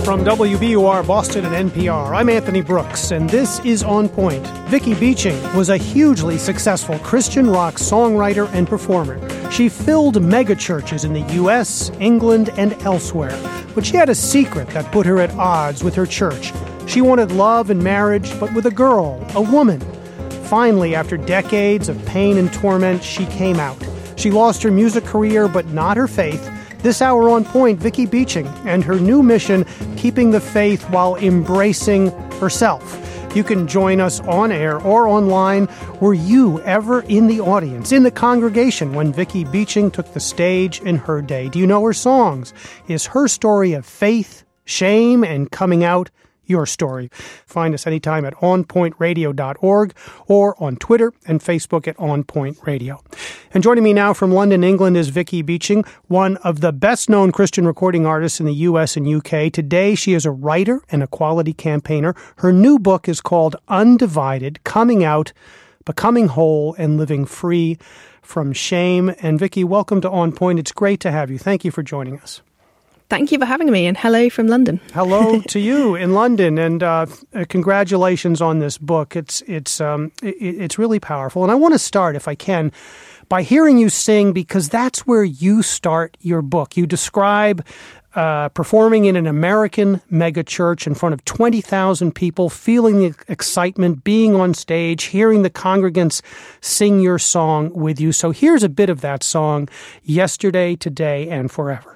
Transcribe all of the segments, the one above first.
From WBUR Boston and NPR, I'm Anthony Brooks, and this is On Point. Vicki Beeching was a hugely successful Christian rock songwriter and performer. She filled megachurches in the U.S., England, and elsewhere. But she had a secret that put her at odds with her church. She wanted love and marriage, but with a girl, a woman. Finally, after decades of pain and torment, she came out. She lost her music career, but not her faith. This hour on Point, Vicki Beeching and her new mission, keeping the faith while embracing herself. You can join us on air or online. Were you ever in the audience, in the congregation, when Vicki Beeching took the stage in her day? Do you know her songs? Is her story of faith, shame, and coming out your story? Find us anytime at onpointradio.org or on Twitter and Facebook at On Point Radio. And joining me now from London, England is Vicki Beeching, one of the best-known Christian recording artists in the U.S. and UK. Today, she is a writer and equality campaigner. Her new book is called Undivided, Coming Out, Becoming Whole, and Living Free from Shame. And Vicki, welcome to On Point. It's great to have you. Thank you for joining us. Thank you for having me, and hello from London. Hello to you in London, and congratulations on this book. It's really powerful, and I want to start, if I can, by hearing you sing, because that's where you start your book. You describe performing in an American megachurch in front of 20,000 people, feeling the excitement, being on stage, hearing the congregants sing your song with you. So here's a bit of that song, Yesterday, Today, and Forever.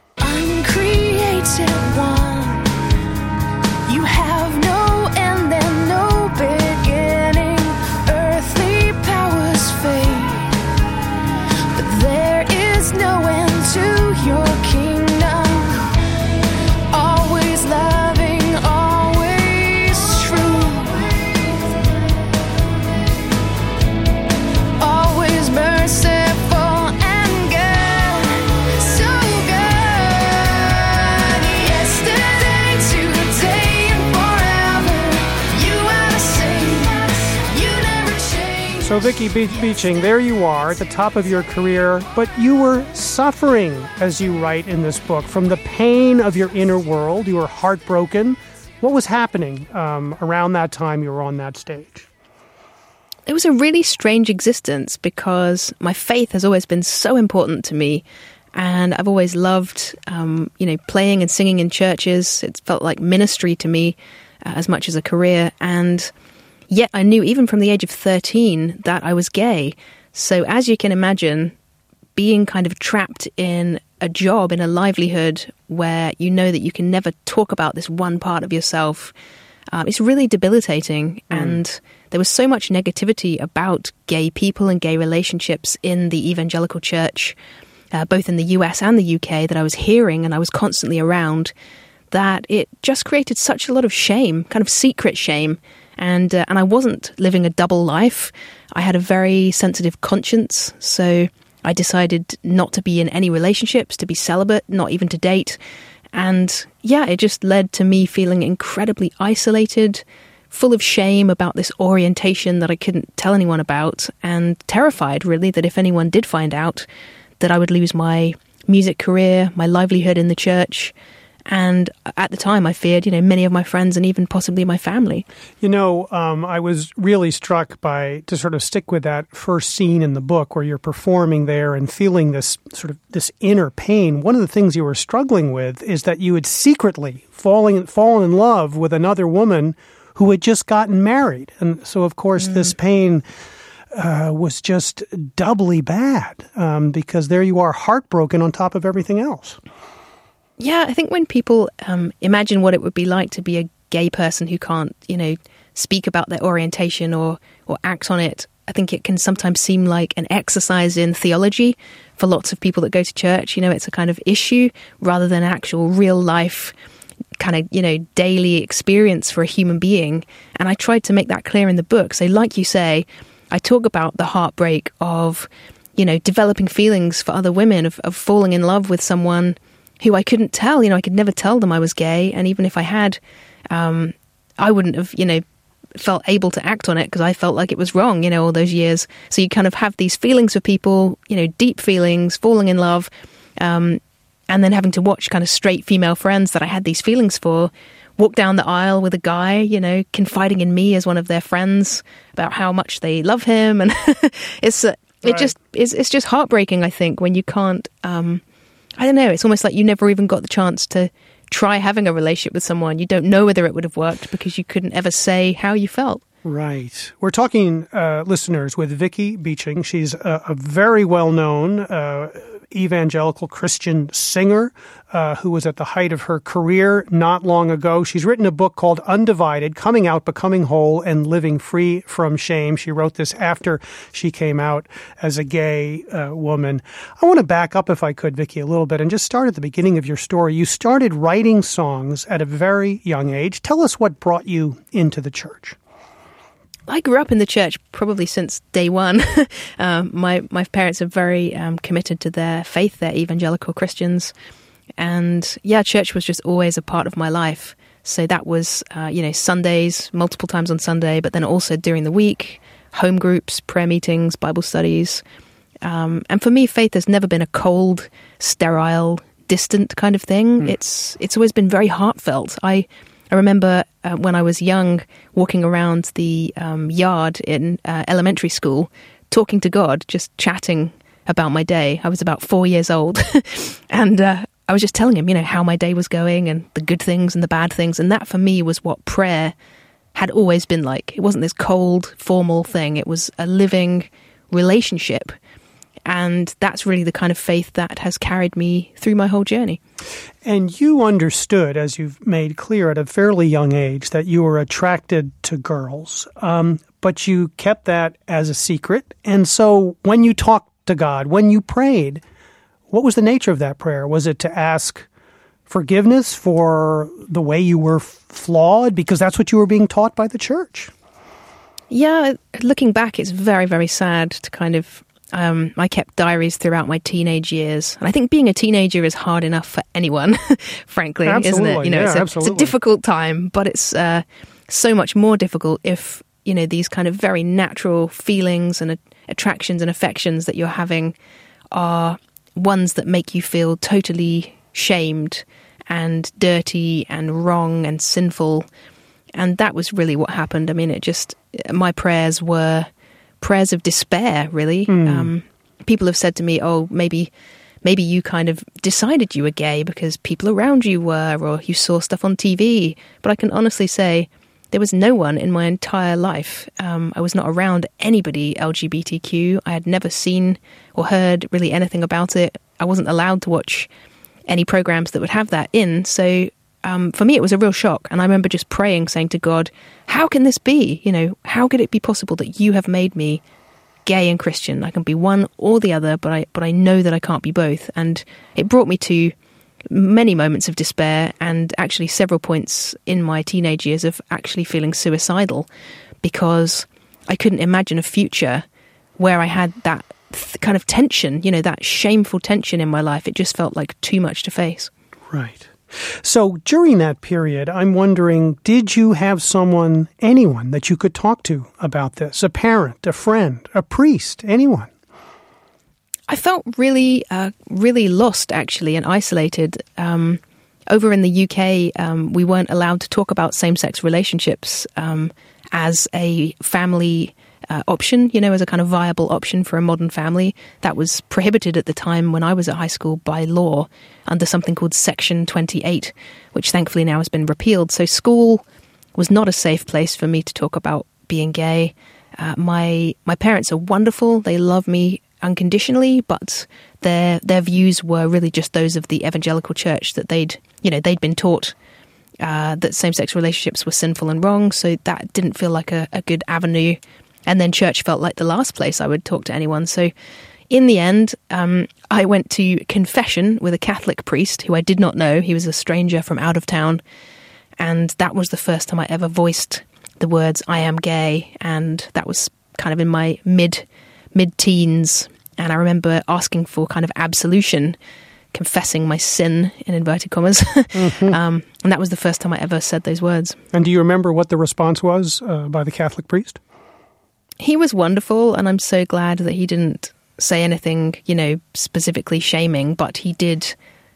Uncreated one, you have no end and no beginning. Earthly powers fade, but there is no end to your kingdom. Always loving, always true, always merciful. So Vicki Beeching, there you are at the top of your career, but you were suffering, as you write in this book, from the pain of your inner world. You were heartbroken. What was happening around that time you were on that stage? It was a really strange existence because my faith has always been so important to me, and I've always loved, playing and singing in churches. It felt like ministry to me as much as a career, and yet I knew even from the age of 13 that I was gay. So as you can imagine, being kind of trapped in a job, in a livelihood where you know that you can never talk about this one part of yourself, it's really debilitating. And there was so much negativity about gay people and gay relationships in the evangelical church, both in the US and the UK, that I was hearing and I was constantly around, that it just created such a lot of shame, kind of secret shame. And I wasn't living a double life. I had a very sensitive conscience, so I decided not to be in any relationships, to be celibate, not even to date. And yeah, it just led to me feeling incredibly isolated, full of shame about this orientation that I couldn't tell anyone about, and terrified, really, that if anyone did find out, that I would lose my music career, my livelihood in the church. And at the time, I feared, many of my friends and even possibly my family. I was really struck by, to sort of stick with that first scene in the book where you're performing there and feeling this inner pain. One of the things you were struggling with is that you had secretly fallen in love with another woman who had just gotten married. And so, of course, this pain was just doubly bad because there you are, heartbroken on top of everything else. Yeah, I think when people imagine what it would be like to be a gay person who can't, speak about their orientation or act on it, I think it can sometimes seem like an exercise in theology for lots of people that go to church. It's a kind of issue rather than actual real life kind of, daily experience for a human being. And I tried to make that clear in the book. So like you say, I talk about the heartbreak of, developing feelings for other women, of falling in love with someone who I couldn't tell. I could never tell them I was gay. And even if I had, I wouldn't have, felt able to act on it because I felt like it was wrong, all those years. So you kind of have these feelings for people, deep feelings, falling in love. and then having to watch kind of straight female friends that I had these feelings for walk down the aisle with a guy, you know, confiding in me as one of their friends about how much they love him. And it's just heartbreaking, I think, when you can't, I don't know, it's almost like you never even got the chance to try having a relationship with someone. You don't know whether it would have worked because you couldn't ever say how you felt. Right. We're talking, listeners, with Vicki Beeching. She's a very well-known evangelical Christian singer who was at the height of her career not long ago. She's written a book called Undivided, Coming Out, Becoming Whole, and Living Free from Shame. She wrote this after she came out as a gay woman. I want to back up, if I could, Vicki, a little bit and just start at the beginning of your story. You started writing songs at a very young age. Tell us what brought you into the church. I grew up in the church probably since day one. My parents are very committed to their faith. They're evangelical Christians. And yeah, church was just always a part of my life. So that was, Sundays, multiple times on Sunday, but then also during the week, home groups, prayer meetings, Bible studies. And for me, faith has never been a cold, sterile, distant kind of thing. It's always been very heartfelt. I remember when I was young, walking around the yard in elementary school, talking to God, just chatting about my day. I was about 4 years old, and I was just telling him, how my day was going and the good things and the bad things. And that for me was what prayer had always been like. It wasn't this cold, formal thing. It was a living relationship. And that's really the kind of faith that has carried me through my whole journey. And you understood, as you've made clear at a fairly young age, that you were attracted to girls, but you kept that as a secret. And so when you talked to God, when you prayed, what was the nature of that prayer? Was it to ask forgiveness for the way you were flawed, because that's what you were being taught by the church? Yeah, looking back, it's very, very sad to kind of... I kept diaries throughout my teenage years. And I think being a teenager is hard enough for anyone, frankly, absolutely. isn't it? It's a difficult time, but it's so much more difficult if, these kind of very natural feelings and attractions and affections that you're having are ones that make you feel totally shamed and dirty and wrong and sinful. And that was really what happened. I mean, my prayers were prayers of despair, really. People have said to me, oh, maybe you kind of decided you were gay because people around you were, or you saw stuff on TV. But I can honestly say there was no one in my entire life. I was not around anybody LGBTQ. I had never seen or heard really anything about it. I wasn't allowed to watch any programs that would have that in. So for me, it was a real shock. And I remember just praying, saying to God, how can this be? How could it be possible that you have made me gay and Christian? I can be one or the other, but I know that I can't be both. And it brought me to many moments of despair, and actually several points in my teenage years of actually feeling suicidal, because I couldn't imagine a future where I had that kind of tension, that shameful tension in my life. It just felt like too much to face. Right. So during that period, I'm wondering, did you have anyone that you could talk to about this? A parent, a friend, a priest, anyone? I felt really, really lost, actually, and isolated. Over in the UK, we weren't allowed to talk about same-sex relationships as a family option, as a kind of viable option for a modern family. That was prohibited at the time when I was at high school by law under something called Section 28, which thankfully now has been repealed. So school was not a safe place for me to talk about being gay. My parents are wonderful. They love me unconditionally, but their views were really just those of the evangelical church, that they'd been taught that same-sex relationships were sinful and wrong. So that didn't feel like a good avenue. And then church felt like the last place I would talk to anyone. So in the end, I went to confession with a Catholic priest who I did not know. He was a stranger from out of town. And that was the first time I ever voiced the words, I am gay. And that was kind of in my mid-teens. And I remember asking for kind of absolution, confessing my sin, in inverted commas. And that was the first time I ever said those words. And do you remember what the response was by the Catholic priest? He was wonderful, and I'm so glad that he didn't say anything, specifically shaming, but he did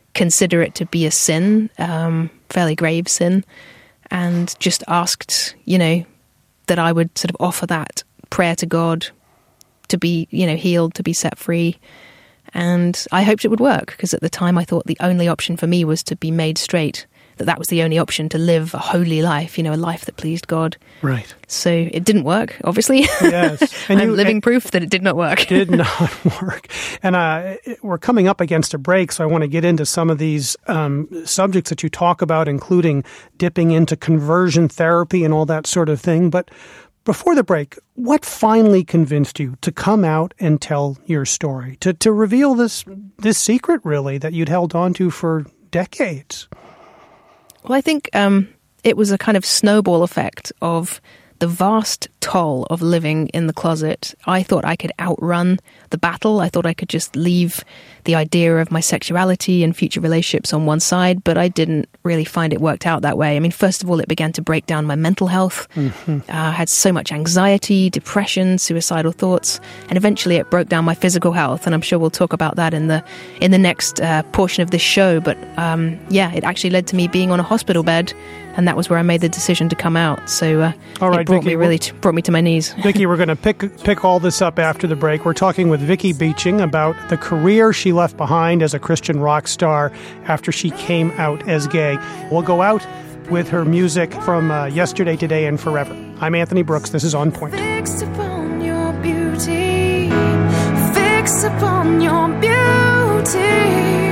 consider it to be a sin, fairly grave sin, and just asked, that I would sort of offer that prayer to God to be, healed, to be set free. And I hoped it would work, because at the time I thought the only option for me was to be made straight, that was the only option, to live a holy life, a life that pleased God. Right. So it didn't work, obviously. Yes. And I'm living proof that it did not work. Did not work. And we're coming up against a break, so I want to get into some of these subjects that you talk about, including dipping into conversion therapy and all that sort of thing. But before the break, what finally convinced you to come out and tell your story, to reveal this secret, really, that you'd held on to for decades? Well, I think it was a kind of snowball effect of the vast toll of living in the closet. I thought I could outrun the battle. I thought I could just leave the idea of my sexuality and future relationships on one side, but I didn't really find it worked out that way. I mean, first of all, it began to break down my mental health. I had so much anxiety, depression, suicidal thoughts, and eventually it broke down my physical health, and I'm sure we'll talk about that in the next portion of this show. But it actually led to me being on a hospital bed, and that was where I made the decision to come out. So all right, it brought Vicki, brought me to my knees. Vicki, we're going to pick all this up after the break. We're talking with Vicki Beeching about the career she left behind as a Christian rock star after she came out as gay. We'll go out with her music from Yesterday, Today, and Forever. I'm Anthony Brooks. This is On Point. Fix upon your beauty. Fix upon your beauty.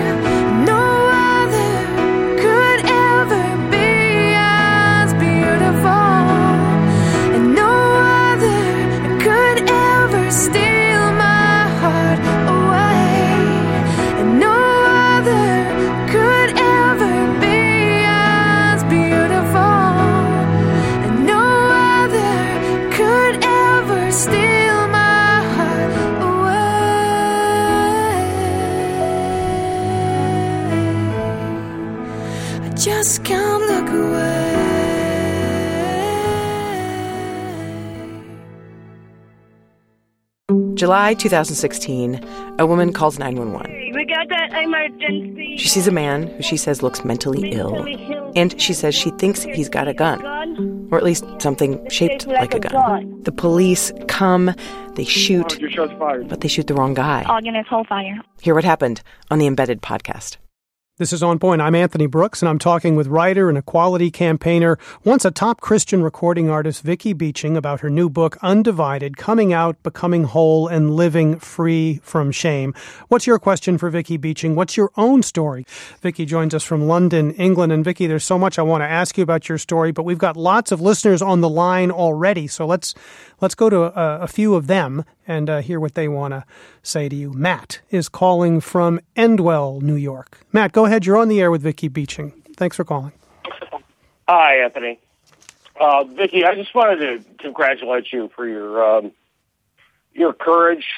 No other could ever be as beautiful. And no other could ever steal my heart away. And no other could ever be as beautiful. And no other could ever steal my heart away. I just can't look away. July 2016, a woman calls 911. We got that emergency. She sees a man who she says looks mentally ill, and she says she thinks he's got a gun, or at least something shaped like a gun. The police come, they shoot, but they shoot the wrong guy. All units hold fire. Hear what happened on the Embedded podcast. This is On Point. I'm Anthony Brooks, and I'm talking with writer and equality campaigner, once a top Christian recording artist, Vicki Beeching, about her new book, Undivided, Coming Out, Becoming Whole, and Living Free from Shame. What's your question for Vicki Beeching? What's your own story? Vicki joins us from London, England. And Vicki, there's so much I want to ask you about your story, but we've got lots of listeners on the line already, so let's go to a few of them and hear what they want to say to you. Matt is calling from Endwell, New York. Matt, go ahead. You're on the air with Vicki Beeching. Thanks for calling. Hi, Anthony. Vicki, I just wanted to congratulate you for your courage.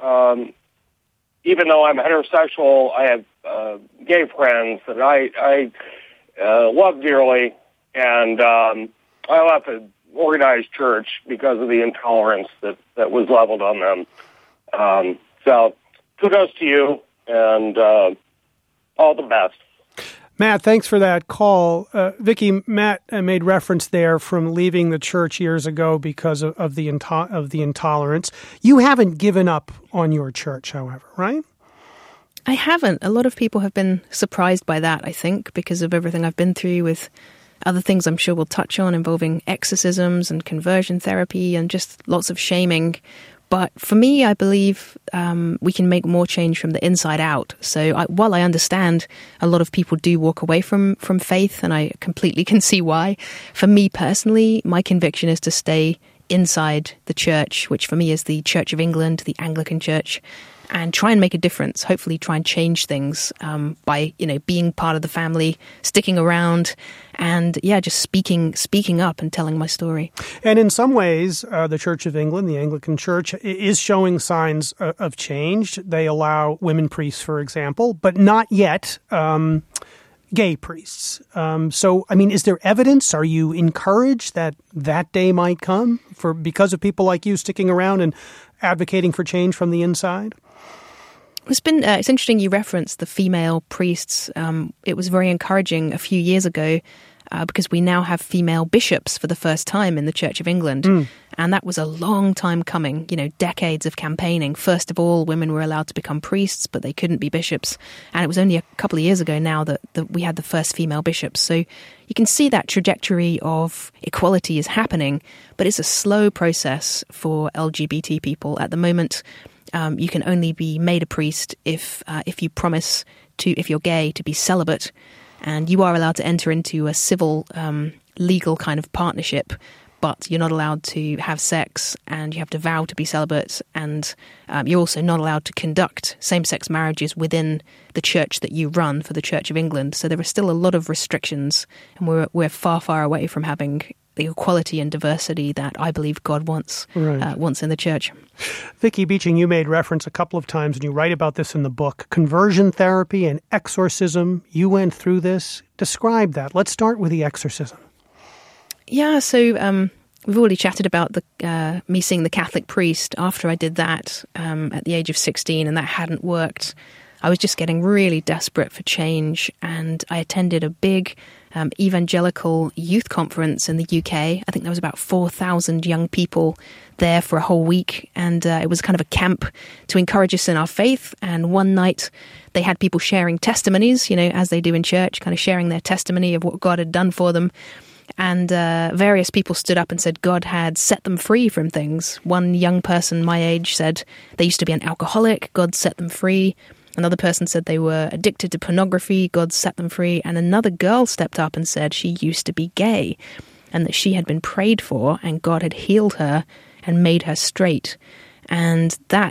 Even though I'm heterosexual, I have gay friends that I love dearly, and I left an organized church because of the intolerance that was leveled on them. So kudos to you, and all the best. Matt, thanks for that call. Vicki, Matt made reference there from leaving the church years ago because of the intolerance. You haven't given up on your church, however, right? I haven't. A lot of people have been surprised by that, I think, because of everything I've been through with other things I'm sure we'll touch on involving exorcisms and conversion therapy and just lots of shaming. But for me, I believe we can make more change from the inside out. So while I understand a lot of people do walk away from faith, and I completely can see why, for me personally, my conviction is to stay inside the church, which for me is the Church of England, the Anglican Church, and try and make a difference, hopefully try and change things by, being part of the family, sticking around, and, just speaking up and telling my story. And in some ways, the Church of England, the Anglican Church, is showing signs of change. They allow women priests, for example, but not yet gay priests. Is there evidence? Are you encouraged that day might come because of people like you sticking around and advocating for change from the inside? It's interesting you referenced the female priests. It was very encouraging a few years ago because we now have female bishops for the first time in the Church of England. And that was a long time coming, decades of campaigning. First of all, women were allowed to become priests, but they couldn't be bishops. And it was only a couple of years ago now that we had the first female bishops. So you can see that trajectory of equality is happening, but it's a slow process for LGBT people. At the moment, you can only be made a priest if you promise to, if you're gay, to be celibate. And you are allowed to enter into a civil, legal kind of partnership, but you're not allowed to have sex, and you have to vow to be celibate, and you're also not allowed to conduct same-sex marriages within the church that you run for the Church of England. So there are still a lot of restrictions, and we're far, far away from having the equality and diversity that I believe God wants in the church. Vicki Beeching, you made reference a couple of times, and you write about this in the book, conversion therapy and exorcism. You went through this. Describe that. Let's start with the exorcism. Yeah, so we've already chatted about me seeing the Catholic priest after I did that at the age of 16, and that hadn't worked. I was just getting really desperate for change, and I attended a big evangelical youth conference in the UK. I think there was about 4,000 young people there for a whole week, and it was kind of a camp to encourage us in our faith. And one night they had people sharing testimonies, as they do in church, kind of sharing their testimony of what God had done for them. And various people stood up and said God had set them free from things. One young person my age said they used to be an alcoholic, God set them free. Another person said they were addicted to pornography, God set them free. And another girl stepped up and said she used to be gay and that she had been prayed for and God had healed her and made her straight. And that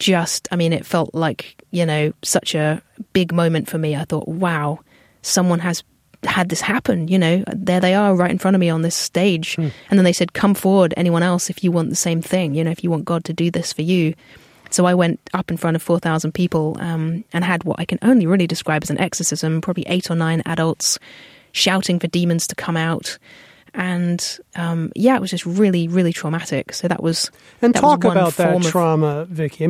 it felt like, such a big moment for me. I thought, wow, someone has had this happen, there they are right in front of me on this stage. And then they said, come forward, anyone else, if you want the same thing, if you want God to do this for you. So I went up in front of 4,000 people and had what I can only really describe as an exorcism, probably 8 or 9 adults shouting for demons to come out. And it was just really, really traumatic. So that was And talk about that trauma, Vicki.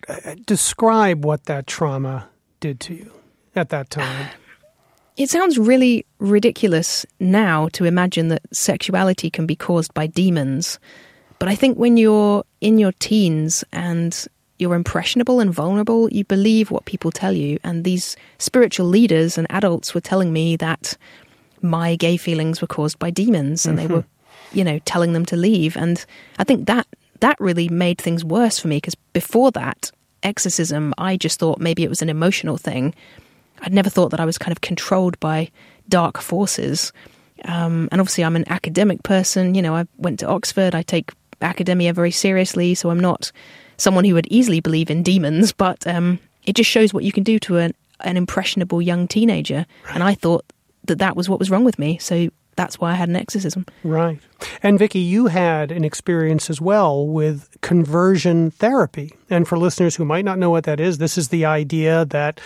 Describe what that trauma did to you at that time. It sounds really ridiculous now to imagine that sexuality can be caused by demons. But I think when you're in your teens and you're impressionable and vulnerable, you believe what people tell you. And these spiritual leaders and adults were telling me that my gay feelings were caused by demons and they were, telling them to leave. And I think that really made things worse for me because before that exorcism, I just thought maybe it was an emotional thing. I'd never thought that I was kind of controlled by dark forces. And obviously I'm an academic person. I went to Oxford. I take academia very seriously. So I'm not someone who would easily believe in demons, but it just shows what you can do to an impressionable young teenager. And I thought that was what was wrong with me. So that's why I had an exorcism. Right. And Vicki, you had an experience as well with conversion therapy. And for listeners who might not know what that is, this is the idea that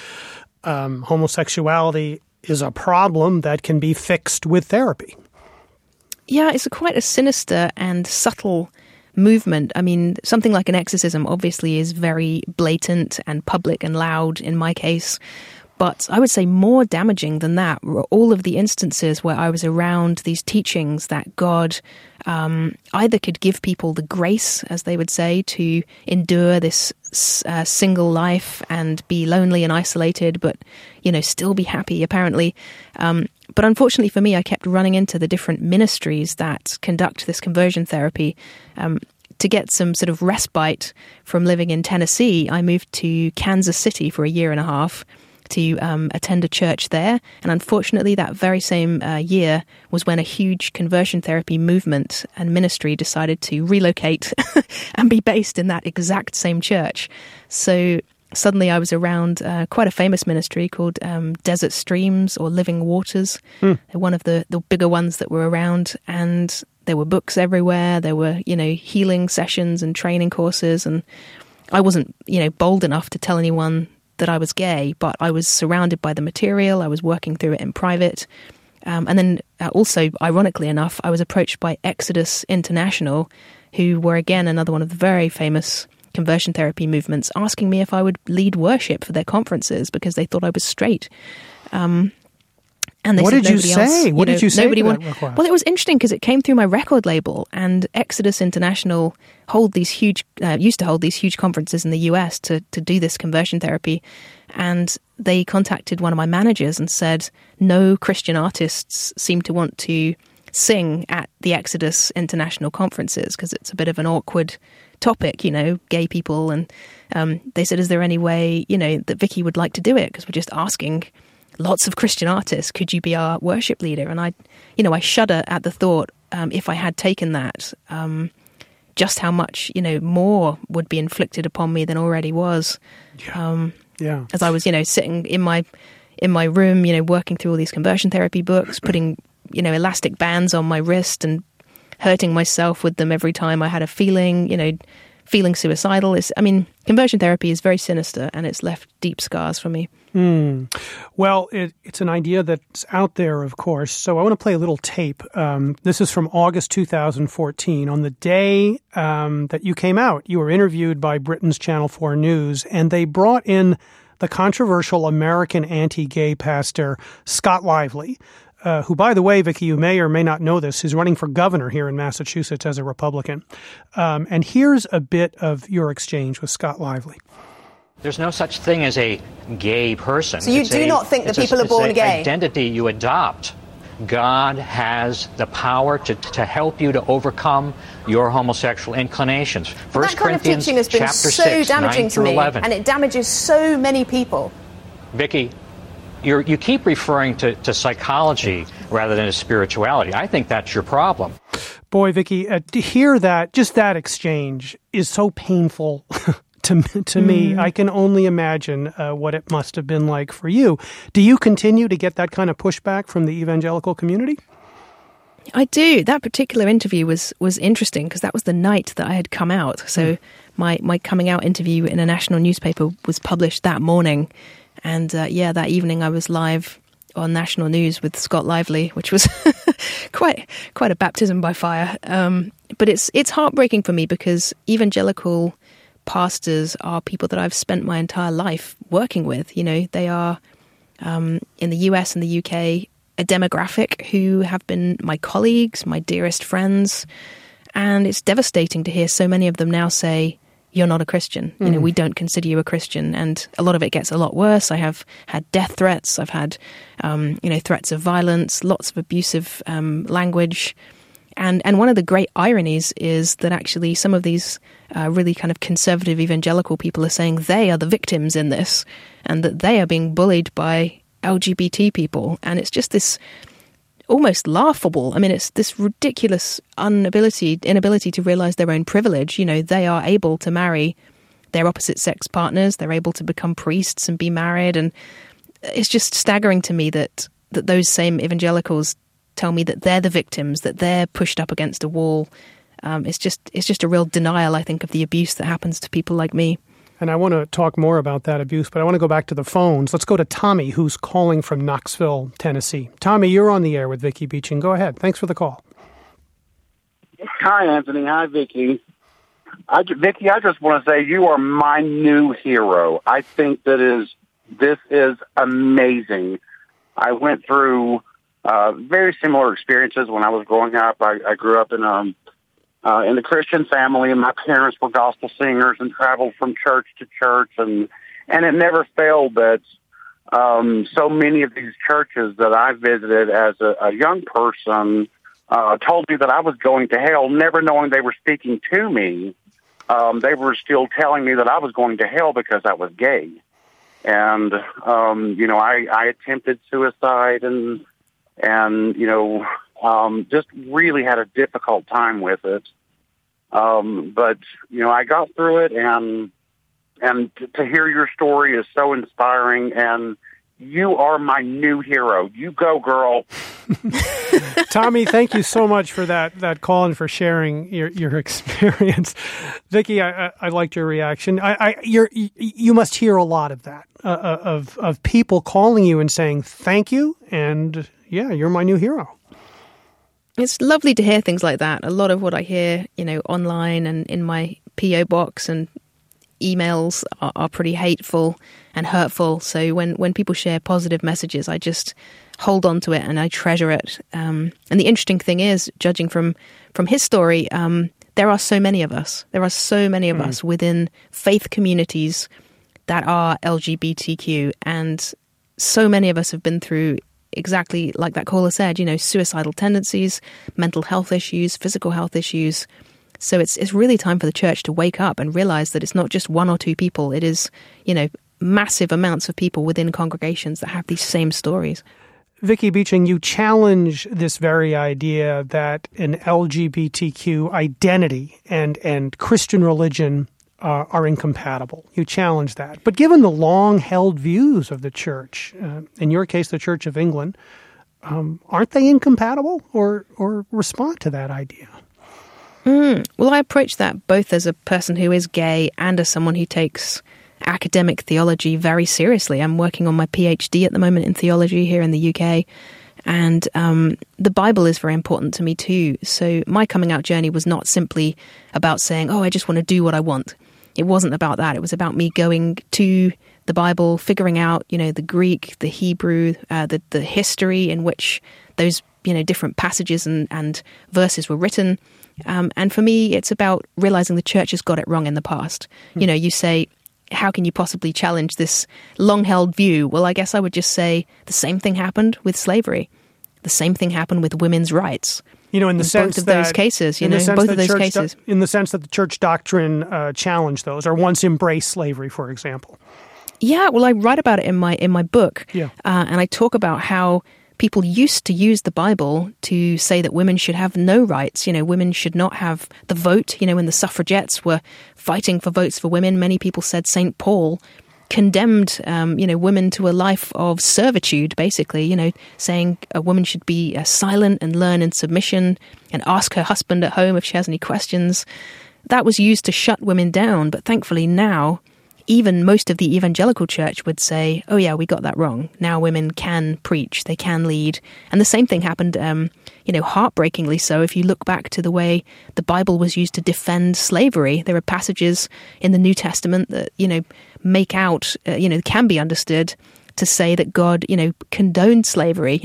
homosexuality is a problem that can be fixed with therapy. Yeah, it's quite a sinister and subtle movement. Something like an exorcism obviously is very blatant and public and loud in my case. But I would say more damaging than that were all of the instances where I was around these teachings that God either could give people the grace, as they would say, to endure this single life and be lonely and isolated, but, still be happy, apparently. But unfortunately for me, I kept running into the different ministries that conduct this conversion therapy. To get some sort of respite from living in Tennessee, I moved to Kansas City for a year and a half to attend a church there. And unfortunately, that very same year was when a huge conversion therapy movement and ministry decided to relocate and be based in that exact same church. So suddenly I was around quite a famous ministry called Desert Streams or Living Waters. They're one of the bigger ones that were around, and there were books everywhere. There were, healing sessions and training courses. And I wasn't, bold enough to tell anyone that I was gay, but I was surrounded by the material. I was working through it in private. And then also, ironically enough, I was approached by Exodus International, who were, again, another one of the very famous conversion therapy movements asking me if I would lead worship for their conferences because they thought I was straight. And they what said did you say? What did you say to that request? Well, it was interesting because it came through my record label, and Exodus International used to hold these huge conferences in the US to do this conversion therapy. And they contacted one of my managers and said, no Christian artists seem to want to sing at the Exodus International conferences because it's a bit of an awkward topic, gay people. And they said, is there any way, that Vicky would like to do it? Because we're just asking lots of Christian artists, could you be our worship leader? And I shudder at the thought, if I had taken that, just how much, more would be inflicted upon me than already was. Yeah. As I was, sitting in my room, working through all these conversion therapy books, putting, elastic bands on my wrist and hurting myself with them every time I had a feeling, feeling suicidal. Conversion therapy is very sinister, and it's left deep scars for me. Well, it's an idea that's out there, of course. So I want to play a little tape. This is from August 2014. On the day that you came out, you were interviewed by Britain's Channel 4 News, and they brought in the controversial American anti-gay pastor Scott Lively, who, by the way, Vicky, you may or may not know this, is running for governor here in Massachusetts as a Republican. And here's a bit of your exchange with Scott Lively. There's no such thing as a gay person. So you do not think that people are born gay? It's an identity you adopt. God has the power to help you to overcome your homosexual inclinations. That kind of teaching has been so damaging to me, 11. And it damages so many people. Vicky, you keep referring to psychology rather than to spirituality. I think that's your problem. Boy, Vicky, to hear that, just that exchange is so painful to me. I can only imagine what it must have been like for you. Do you continue to get that kind of pushback from the evangelical community? I do. That particular interview was interesting because that was the night that I had come out. So my coming out interview in a national newspaper was published that morning. And that evening I was live on national news with Scott Lively, which was quite a baptism by fire. But it's heartbreaking for me because evangelical pastors are people that I've spent my entire life working with. They are, in the US and the UK, a demographic who have been my colleagues, my dearest friends. And it's devastating to hear so many of them now say, you're not a Christian. We don't consider you a Christian. And a lot of it gets a lot worse. I have had death threats. I've had, threats of violence, lots of abusive language. And one of the great ironies is that actually some of these really kind of conservative evangelical people are saying they are the victims in this and that they are being bullied by LGBT people. And it's just this almost laughable. It's this ridiculous inability to realize their own privilege. They are able to marry their opposite sex partners. They're able to become priests and be married. And it's just staggering to me that those same evangelicals tell me that they're the victims, that they're pushed up against a wall. It's just a real denial, I think, of the abuse that happens to people like me. And I want to talk more about that abuse, but I want to go back to the phones. Let's go to Tommy, who's calling from Knoxville, Tennessee. Tommy, you're on the air with Vicky Beeching. Go ahead. Thanks for the call. Hi, Anthony. Hi, Vicky. Vicky, I just want to say you are my new hero. I think this is amazing. I went through very similar experiences when I was growing up. I grew up in a Christian family, and my parents were gospel singers and traveled from church to church, and it never failed that so many of these churches that I visited as a young person told me that I was going to hell, never knowing they were speaking to me. They were still telling me that I was going to hell because I was gay. And, I attempted suicide and just really had a difficult time with it. But I got through it, and to hear your story is so inspiring, and you are my new hero. You go, girl. Tommy, thank you so much for that call and for sharing your experience. Vicky, I liked your reaction. You must hear a lot of that, of people calling you and saying thank you, and yeah, you're my new hero. It's lovely to hear things like that. A lot of what I hear, online and in my PO box and emails are pretty hateful and hurtful. So when people share positive messages, I just hold on to it and I treasure it. And the interesting thing is, judging from his story, there are so many of us. There are so many of us within faith communities that are LGBTQ, and so many of us have been through exactly like that caller said, suicidal tendencies, mental health issues, physical health issues. So it's really time for the church to wake up and realize that it's not just one or two people. It is, massive amounts of people within congregations that have these same stories. Vicki Beeching, you challenge this very idea that an LGBTQ identity and Christian religion are incompatible. You challenge that. But given the long-held views of the church, in your case, the Church of England, aren't they incompatible, or respond to that idea? Well, I approach that both as a person who is gay and as someone who takes academic theology very seriously. I'm working on my PhD at the moment in theology here in the UK, and the Bible is very important to me too. So my coming out journey was not simply about saying, I just want to do what I want. It wasn't about that. It was about me going to the Bible, figuring out, the Greek, the Hebrew, the history in which those, different passages and verses were written. And for me, it's about realizing the church has got it wrong in the past. You say, how can you possibly challenge this long-held view? Well, I guess I would just say the same thing happened with slavery. The same thing happened with women's rights. In the sense both of that those cases, in the sense that the church doctrine challenged those, or once embraced slavery, for example. Yeah, well, I write about it in my book, and I talk about how people used to use the Bible to say that women should have no rights. Women should not have the vote. When the suffragettes were fighting for votes for women, many people said St. Paul condemned, women to a life of servitude, basically, saying a woman should be silent and learn in submission and ask her husband at home if she has any questions. That was used to shut women down. But thankfully now, even most of the evangelical church would say, oh yeah, we got that wrong. Now women can preach, they can lead. And the same thing happened, heartbreakingly so. If you look back to the way the Bible was used to defend slavery, there are passages in the New Testament that, make out, can be understood to say that God, condoned slavery.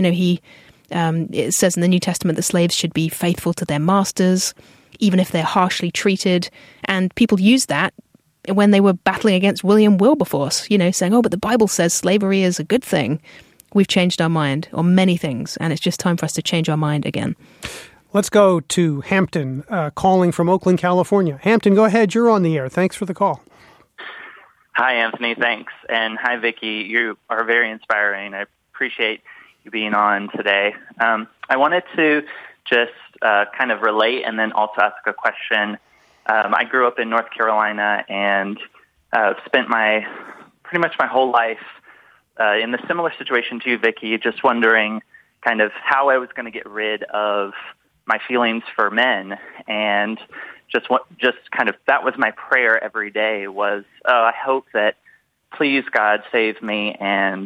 It says in the New Testament that slaves should be faithful to their masters, even if they're harshly treated. And people use that when they were battling against William Wilberforce, saying, but the Bible says slavery is a good thing. We've changed our mind on many things, and it's just time for us to change our mind again. Let's go to Hampton, calling from Oakland, California. Hampton, go ahead. You're on the air. Thanks for the call. Hi, Anthony. Thanks. And hi, Vicki. You are very inspiring. I appreciate you being on today. I wanted to just kind of relate and then also ask a question. I grew up in North Carolina and spent pretty much my whole life in a similar situation to you, Vicki, just wondering kind of how I was going to get rid of my feelings for men. And just kind of that was my prayer every day was, I hope that please, God, save me and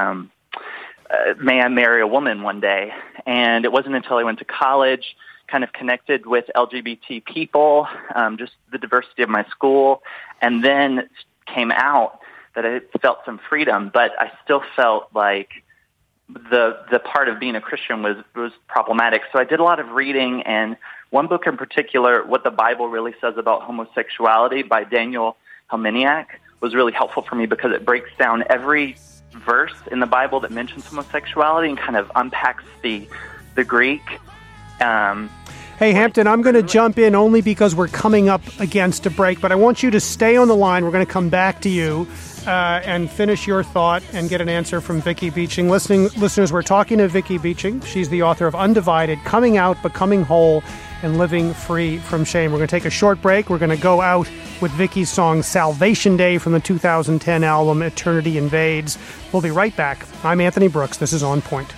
may I marry a woman one day. And it wasn't until I went to college, kind of connected with LGBT people, just the diversity of my school, and then came out that I felt some freedom, but I still felt like the part of being a Christian was problematic. So I did a lot of reading, and one book in particular, What the Bible Really Says About Homosexuality by Daniel Helminiak, was really helpful for me because it breaks down every verse in the Bible that mentions homosexuality and kind of unpacks the Greek. Hey, Hampton, I'm going to jump in only because we're coming up against a break, but I want you to stay on the line. We're going to come back to you and finish your thought and get an answer from Vicki Beeching. Listeners, we're talking to Vicki Beeching. She's the author of Undivided, Coming Out, Becoming Whole, and Living Free from Shame. We're going to take a short break. We're going to go out with Vicki's song Salvation Day from the 2010 album Eternity Invades. We'll be right back. I'm Anthony Brooks. This is On Point.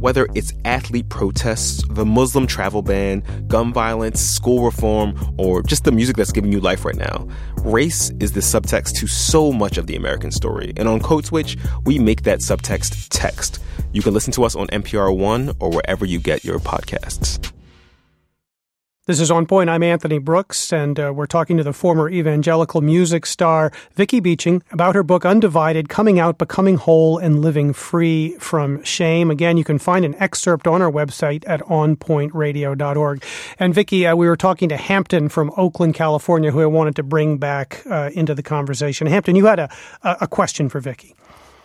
Whether it's athlete protests, the Muslim travel ban, gun violence, school reform, or just the music that's giving you life right now, race is the subtext to so much of the American story. And on Code Switch, we make that subtext text. You can listen to us on NPR One or wherever you get your podcasts. This is On Point. I'm Anthony Brooks, and we're talking to the former evangelical music star, Vicki Beeching, about her book, Undivided, Coming Out, Becoming Whole, and Living Free from Shame. Again, you can find an excerpt on our website at onpointradio.org. And Vicki, we were talking to Hampton from Oakland, California, who I wanted to bring back into the conversation. Hampton, you had a question for Vicki.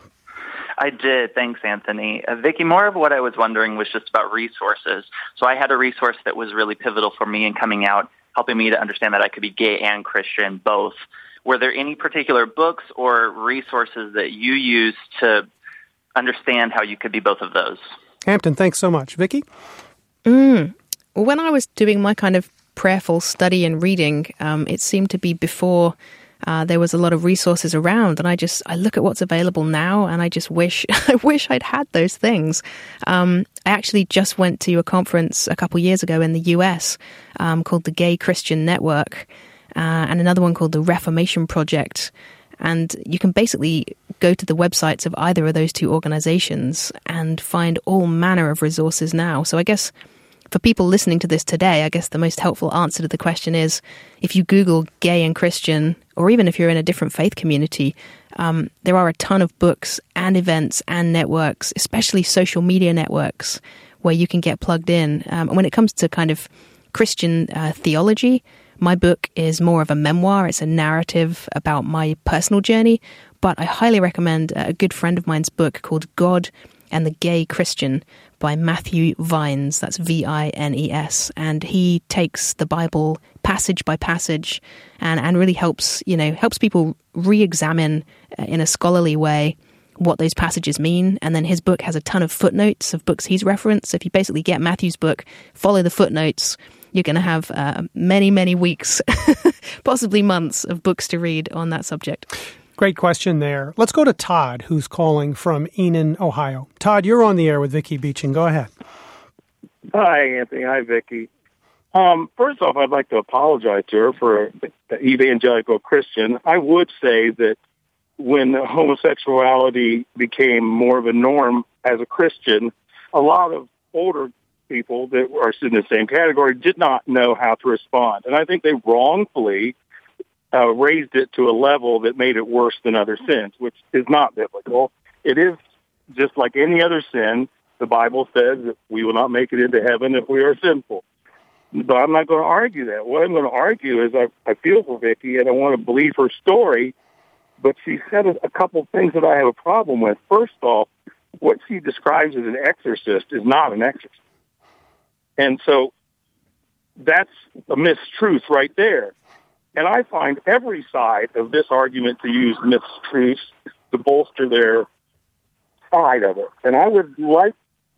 I did. Thanks, Anthony. Vicki, more of what I was wondering was just about resources. So I had a resource that was really pivotal for me in coming out, helping me to understand that I could be gay and Christian, both. Were there any particular books or resources that you used to understand how you could be both of those? Hampton, thanks so much. Vicki? Well, when I was doing my kind of prayerful study and reading, it seemed to be before there was a lot of resources around, and I look at what's available now, and I just wish I'd had those things. I actually just went to a conference a couple years ago in the US called the Gay Christian Network, and another one called the Reformation Project. And you can basically go to the websites of either of those two organizations and find all manner of resources now. So I guess for people listening to this today, I guess the most helpful answer to the question is, if you Google gay and Christian, or even if you're in a different faith community, there are a ton of books and events and networks, especially social media networks, where you can get plugged in. And when it comes to kind of Christian theology, my book is more of a memoir. It's a narrative about my personal journey, but I highly recommend a good friend of mine's book called God and the Gay Christian by Matthew Vines. That's Vines. And he takes the Bible passage by passage and really helps people re-examine in a scholarly way what those passages mean. And then his book has a ton of footnotes of books he's referenced. So if you basically get Matthew's book, follow the footnotes, you're going to have many, many weeks, possibly months of books to read on that subject. Great question there. Let's go to Todd, who's calling from Enon, Ohio. Todd, you're on the air with Vicki Beeching. Go ahead. Hi, Anthony. Hi, Vicki. First off, I'd like to apologize to her for the evangelical Christian. I would say that when homosexuality became more of a norm as a Christian, a lot of older people that are in the same category did not know how to respond. And I think they wrongfully raised it to a level that made it worse than other sins, which is not biblical. It is just like any other sin. The Bible says that we will not make it into heaven if we are sinful. But I'm not going to argue that. What I'm going to argue is I feel for Vicki, and I want to believe her story, but she said a couple things that I have a problem with. First off, what she describes as an exorcist is not an exorcist. And so that's a mistruth right there. And I find every side of this argument to use mistruths to bolster their side of it. And I would like,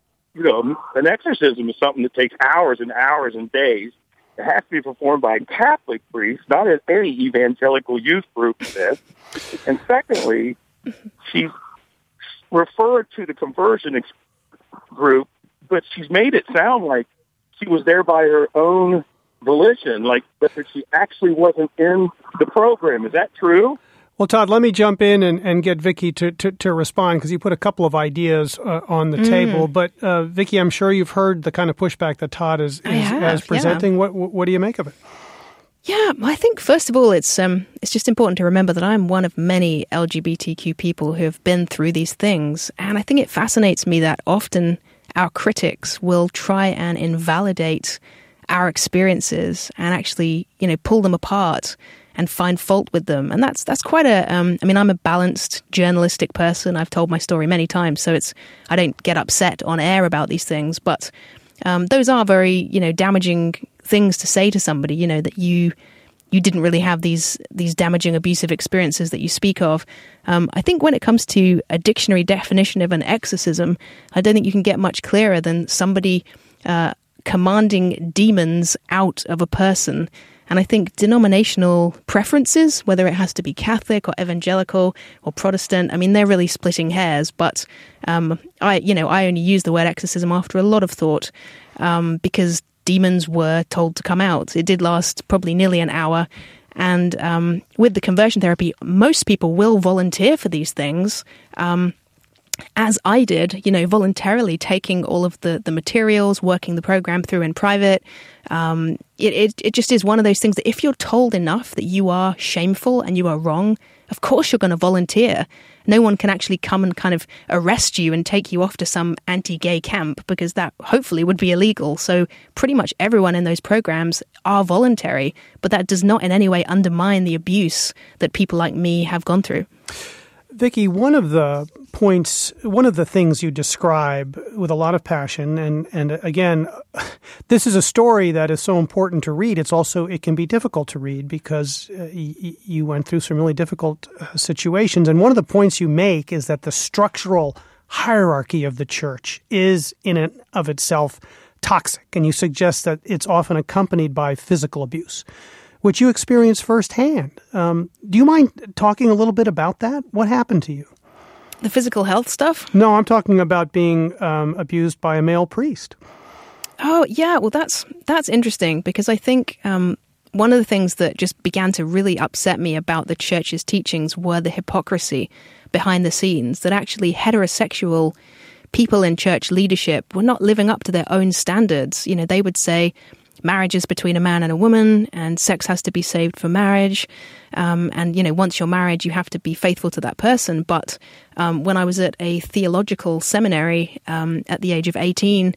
an exorcism is something that takes hours and hours and days. It has to be performed by a Catholic priest, not as any evangelical youth group says. And secondly, she referred to the conversion group, but she's made it sound like she was there by her own volition, like that she actually wasn't in the program. Is that true? Well, Todd, let me jump in and get Vicki to respond, because you put a couple of ideas on the table. But Vicki, I'm sure you've heard the kind of pushback that Todd is presenting. Yeah. What do you make of it? Yeah, I think first of all, it's just important to remember that I'm one of many LGBTQ people who have been through these things, and I think it fascinates me that often our critics will try and invalidate our experiences and actually, pull them apart and find fault with them. And that's quite I'm a balanced journalistic person. I've told my story many times, so I don't get upset on air about these things, but those are very, damaging things to say to somebody, that you didn't really have these damaging abusive experiences that you speak of. I think when it comes to a dictionary definition of an exorcism, I don't think you can get much clearer than somebody commanding demons out of a person. And I think denominational preferences, whether it has to be Catholic or evangelical or Protestant, I mean, they're really splitting hairs. But I only use the word exorcism after a lot of thought because demons were told to come out. It did last probably nearly an hour. And with the conversion therapy, most people will volunteer for these things, as I did, voluntarily taking all of the materials, working the program through in private. It just is one of those things that if you're told enough that you are shameful and you are wrong, of course you're going to volunteer. No one can actually come and kind of arrest you and take you off to some anti-gay camp because that hopefully would be illegal. So pretty much everyone in those programs are voluntary, but that does not in any way undermine the abuse that people like me have gone through. Vicki, one of the things you describe with a lot of passion, and again, this is a story that is so important to read. It can be difficult to read because you went through some really difficult situations. And one of the points you make is that the structural hierarchy of the church is in and of itself toxic. And you suggest that it's often accompanied by physical abuse, which you experienced firsthand. Do you mind talking a little bit about that? What happened to you? The physical health stuff? No, I'm talking about being abused by a male priest. Oh, yeah. Well, that's interesting because I think one of the things that just began to really upset me about the church's teachings were the hypocrisy behind the scenes, that actually heterosexual people in church leadership were not living up to their own standards. They would say marriage is between a man and a woman and sex has to be saved for marriage. And once you're married, you have to be faithful to that person. But when I was at a theological seminary at the age of 18,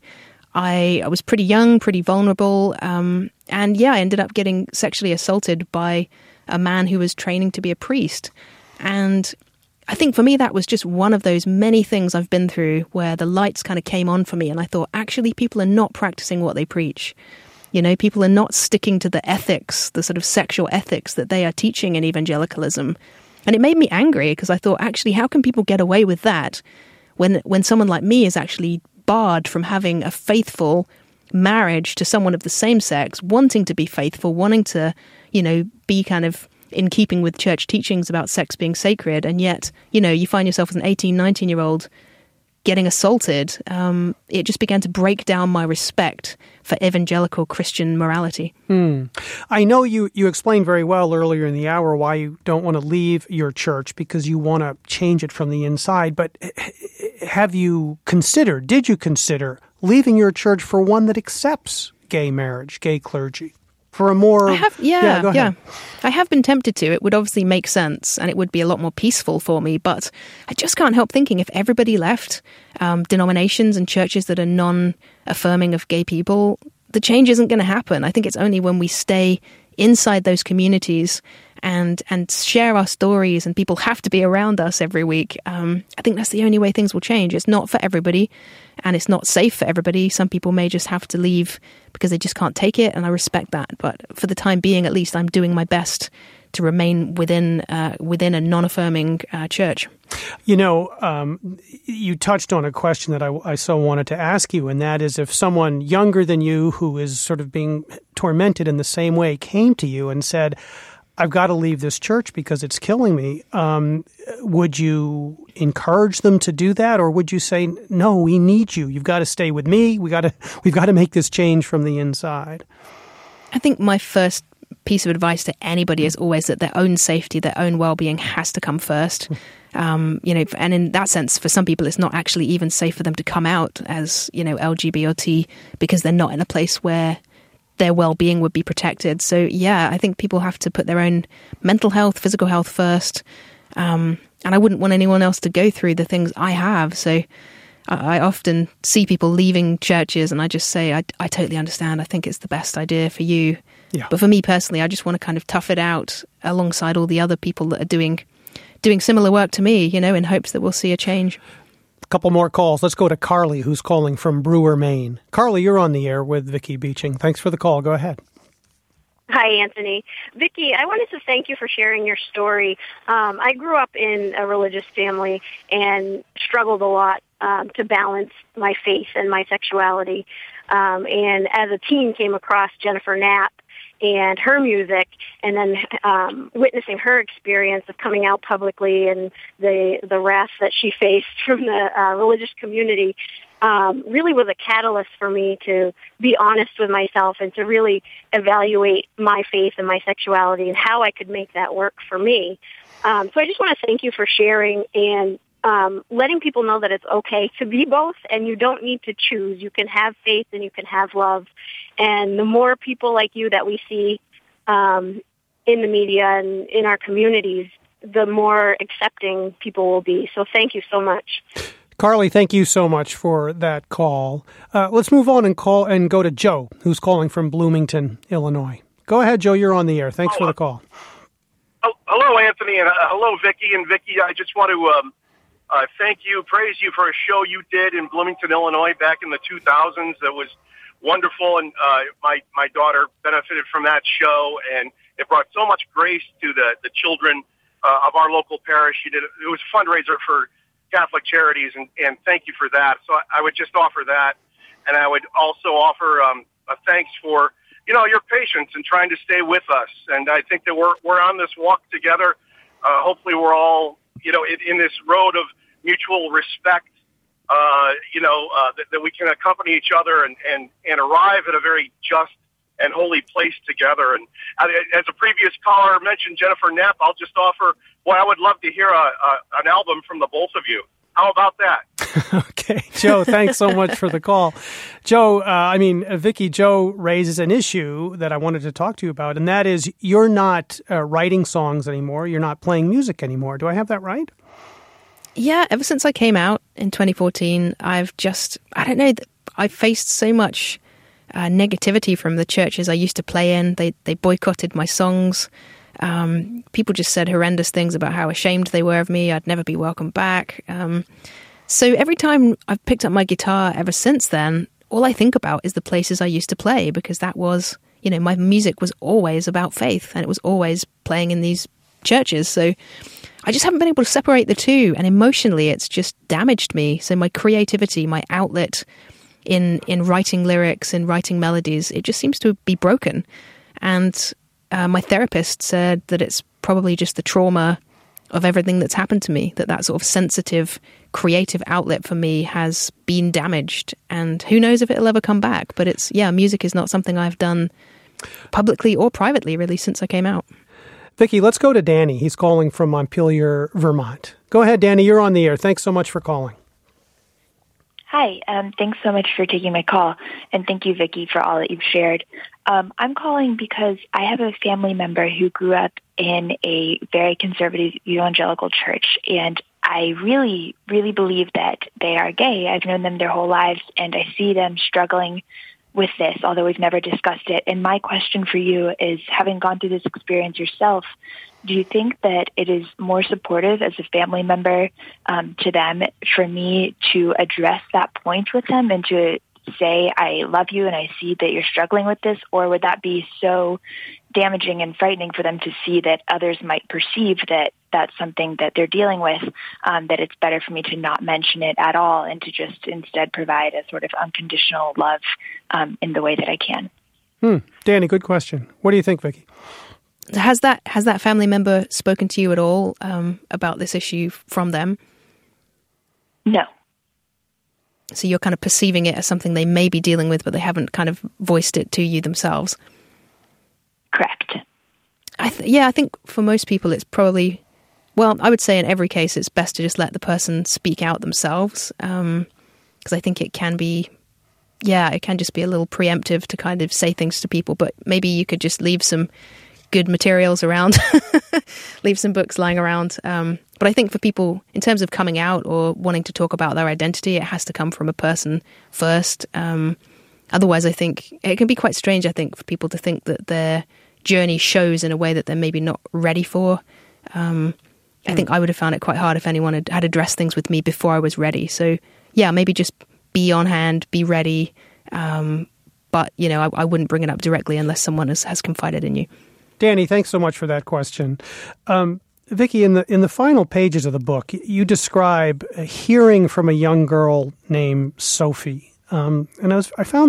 I was pretty young, pretty vulnerable. I ended up getting sexually assaulted by a man who was training to be a priest. And I think for me, that was just one of those many things I've been through where the lights kind of came on for me. And I thought, actually, people are not practicing what they preach. People are not sticking to the ethics, the sort of sexual ethics that they are teaching in evangelicalism. And it made me angry because I thought, actually, how can people get away with that when someone like me is actually barred from having a faithful marriage to someone of the same sex, wanting to be faithful, wanting to, be kind of in keeping with church teachings about sex being sacred. And yet, you find yourself as an 18, 19-year-old getting assaulted. It just began to break down my respect for evangelical Christian morality. I know you explained very well earlier in the hour why you don't want to leave your church because you want to change it from the inside. But did you consider leaving your church for one that accepts gay marriage, gay clergy? For a more... go ahead. I have been tempted to. It would obviously make sense and it would be a lot more peaceful for me. But I just can't help thinking if everybody left denominations and churches that are non-affirming of gay people, the change isn't going to happen. I think it's only when we stay inside those communities and share our stories and people have to be around us every week. I think that's the only way things will change. It's not for everybody and it's not safe for everybody. Some people may just have to leave because they just can't take it, and I respect that. But for the time being, at least, I'm doing my best to remain within a non-affirming church. You touched on a question that I so wanted to ask you, and that is if someone younger than you who is sort of being tormented in the same way came to you and said, I've got to leave this church because it's killing me. Would you encourage them to do that, or would you say, no, we need you. You've got to stay with me. We've got to make this change from the inside? I think my first piece of advice to anybody is always that their own safety, their own well-being has to come first. And in that sense, for some people, it's not actually even safe for them to come out as, LGBT because they're not in a place where their well-being would be protected. So, yeah, I think people have to put their own mental health, physical health first. And I wouldn't want anyone else to go through the things I have. So I often see people leaving churches and I just say, I totally understand. I think it's the best idea for you. Yeah. But for me personally, I just want to kind of tough it out alongside all the other people that are doing similar work to me, in hopes that we'll see a change. A couple more calls. Let's go to Carly, who's calling from Brewer, Maine. Carly, you're on the air with Vicki Beeching. Thanks for the call. Go ahead. Hi, Anthony. Vicki, I wanted to thank you for sharing your story. I grew up in a religious family and struggled a lot to balance my faith and my sexuality. And as a teen, came across Jennifer Knapp and her music, and then witnessing her experience of coming out publicly and the wrath that she faced from the religious community really was a catalyst for me to be honest with myself and to really evaluate my faith and my sexuality and how I could make that work for me. So I just want to thank you for sharing and letting people know that it's okay to be both, and you don't need to choose. You can have faith and you can have love. And the more people like you that we see in the media and in our communities, the more accepting people will be. So thank you so much. Carly, thank you so much for that call. Let's move on and go to Joe, who's calling from Bloomington, Illinois. Go ahead, Joe. You're on the air. Thanks for the call. Hello, Anthony, and hello, Vicki. And Vicki, I just want to thank you, praise you for a show you did in Bloomington, Illinois back in the 2000s. That was wonderful, and my daughter benefited from that show, and it brought so much grace to the children of our local parish. It was a fundraiser for Catholic Charities, and thank you for that. So I would just offer that, and I would also offer a thanks for your patience in trying to stay with us. And I think that we're on this walk together. Hopefully, we're all in this road of mutual respect. That we can accompany each other and arrive at a very just and holy place together. And as a previous caller mentioned, Jennifer Knapp, I'll just offer, I would love to hear an album from the both of you. How about that? Okay, Joe, thanks so much for the call. Joe, Vicki, Joe raises an issue that I wanted to talk to you about, and that is you're not writing songs anymore. You're not playing music anymore. Do I have that right? Yeah, ever since I came out in 2014, I've faced so much negativity from the churches I used to play in. They boycotted my songs. People just said horrendous things about how ashamed they were of me. I'd never be welcome back. So every time I've picked up my guitar ever since then, all I think about is the places I used to play, because that was, my music was always about faith, and it was always playing in these churches. So I just haven't been able to separate the two, and emotionally it's just damaged me. So my creativity, my outlet in writing lyrics and writing melodies, it just seems to be broken. And my therapist said that it's probably just the trauma of everything that's happened to me, that sort of sensitive, creative outlet for me has been damaged. And who knows if it'll ever come back. But music is not something I've done publicly or privately, really, since I came out. Vicki, let's go to Danny. He's calling from Montpelier, Vermont. Go ahead, Danny. You're on the air. Thanks so much for calling. Hi. Thanks so much for taking my call. And thank you, Vicki, for all that you've shared. I'm calling because I have a family member who grew up in a very conservative evangelical church, and I really, really believe that they are gay. I've known them their whole lives, and I see them struggling with this, although we've never discussed it. And my question for you is, having gone through this experience yourself, do you think that it is more supportive as a family member to them for me to address that point with them and to say, I love you and I see that you're struggling with this? Or would that be so damaging and frightening for them to see that others might perceive that that's something that they're dealing with, that it's better for me to not mention it at all and to just instead provide a sort of unconditional love in the way that I can? Danny, good question. What do you think, Vicki? Has that family member spoken to you at all about this issue from them? No. So you're kind of perceiving it as something they may be dealing with, but they haven't kind of voiced it to you themselves? Correct. I think for most people it's probably, I would say in every case it's best to just let the person speak out themselves, because I think it can just be a little preemptive to kind of say things to people, but maybe you could just leave some good materials around, leave some books lying around. But I think for people, in terms of coming out or wanting to talk about their identity, it has to come from a person first. Otherwise, I think it can be quite strange, for people to think that their journey shows in a way that they're maybe not ready for. I think I would have found it quite hard if anyone had addressed things with me before I was ready. So, maybe just be on hand, be ready. But, I wouldn't bring it up directly unless someone has confided in you. Danny, thanks so much for that question. Vicki, in the final pages of the book, you describe hearing from a young girl named Sophie. And I found that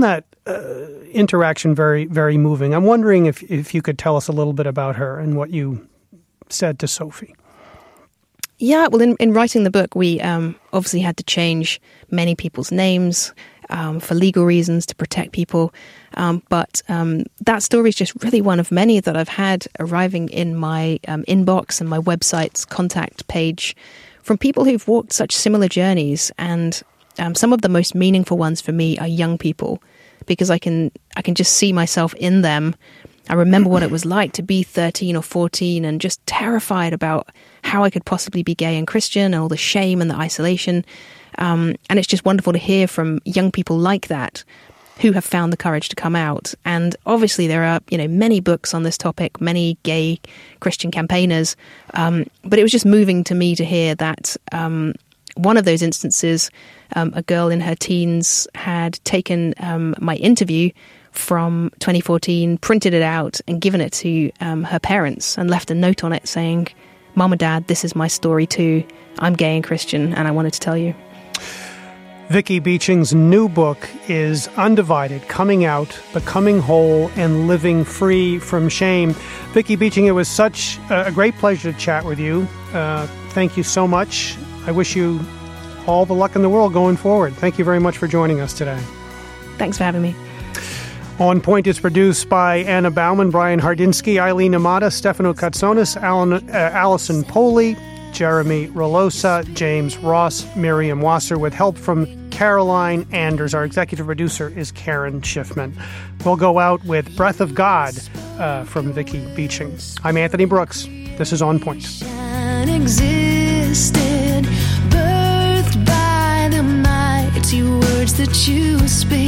interaction very, very moving. I'm wondering if you could tell us a little bit about her and what you said to Sophie. Yeah, well, in writing the book, we obviously had to change many people's names for legal reasons to protect people. But that story is just really one of many that I've had arriving in my inbox and my website's contact page from people who've walked such similar journeys. And some of the most meaningful ones for me are young people, because I can just see myself in them. I remember what it was like to be 13 or 14 and just terrified about how I could possibly be gay and Christian and all the shame and the isolation. And it's just wonderful to hear from young people like that who have found the courage to come out. And obviously there are, many books on this topic, many gay Christian campaigners. But it was just moving to me to hear that one of those instances, a girl in her teens had taken my interview from 2014, printed it out and given it to her parents and left a note on it saying, "Mom and Dad, this is my story too. I'm gay and Christian and I wanted to tell you." Vicki Beeching's new book is Undivided, Coming Out, Becoming Whole, and Living Free from Shame. Vicki Beeching, it was such a great pleasure to chat with you. Thank you so much. I wish you all the luck in the world going forward. Thank you very much for joining us today. Thanks for having me. On Point is produced by Anna Bauman, Brian Hardinsky, Eileen Amata, Stefano Katsonis, Allison Poley, Jeremy Rolosa, James Ross, Miriam Wasser, with help from Caroline Anders. Our executive producer is Karen Schiffman. We'll go out with Breath of God from Vicki Beeching. I'm Anthony Brooks. This is On Point. Existed, birthed by the mighty words that you speak.